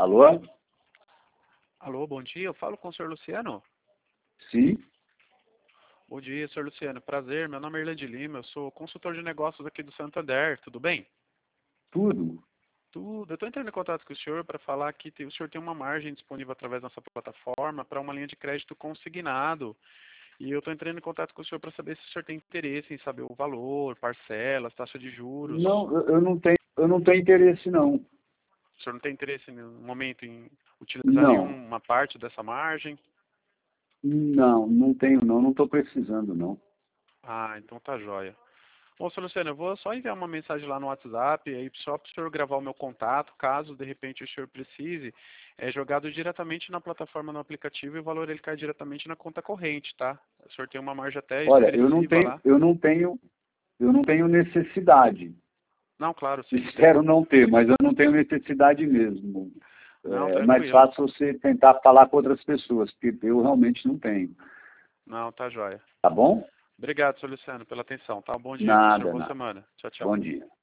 Alô? Alô, bom dia. Eu falo com o senhor Luciano? Sim? Bom dia, senhor Luciano. Prazer, meu nome é Irlande Lima. Eu sou consultor de negócios aqui do Santander. Tudo bem? Tudo? Tudo. Eu estou entrando em contato com o senhor para falar que o senhor tem uma margem disponível através da nossa plataforma para uma linha de crédito consignado. E eu estou entrando em contato com o senhor para saber se o senhor tem interesse em saber o valor, parcelas, taxa de juros. Não, eu não tenho interesse, não. O senhor não tem interesse no momento em utilizar Não, nenhuma parte dessa margem? não tenho, não. Não estou precisando, não. Ah, então tá jóia. Bom, senhor Luciano, eu vou só enviar uma mensagem lá no WhatsApp, aí só para o senhor gravar o meu contato, caso de repente o senhor precise, é jogado diretamente na plataforma, no aplicativo, e o valor ele cai diretamente na conta corrente, tá? O senhor tem uma margem até Olha, expressiva lá. eu não tenho necessidade. Não, claro, sim, entendo. Espero não ter, mas eu não tenho necessidade mesmo. Não, É mais tranquilo. fácil você tentar falar com outras pessoas, porque eu realmente não tenho. Não, tá jóia. Tá bom? Obrigado, senhor Luciano, pela atenção, tá? Um bom dia para o senhor, Nada, boa nada. semana. Tchau, tchau. Bom dia.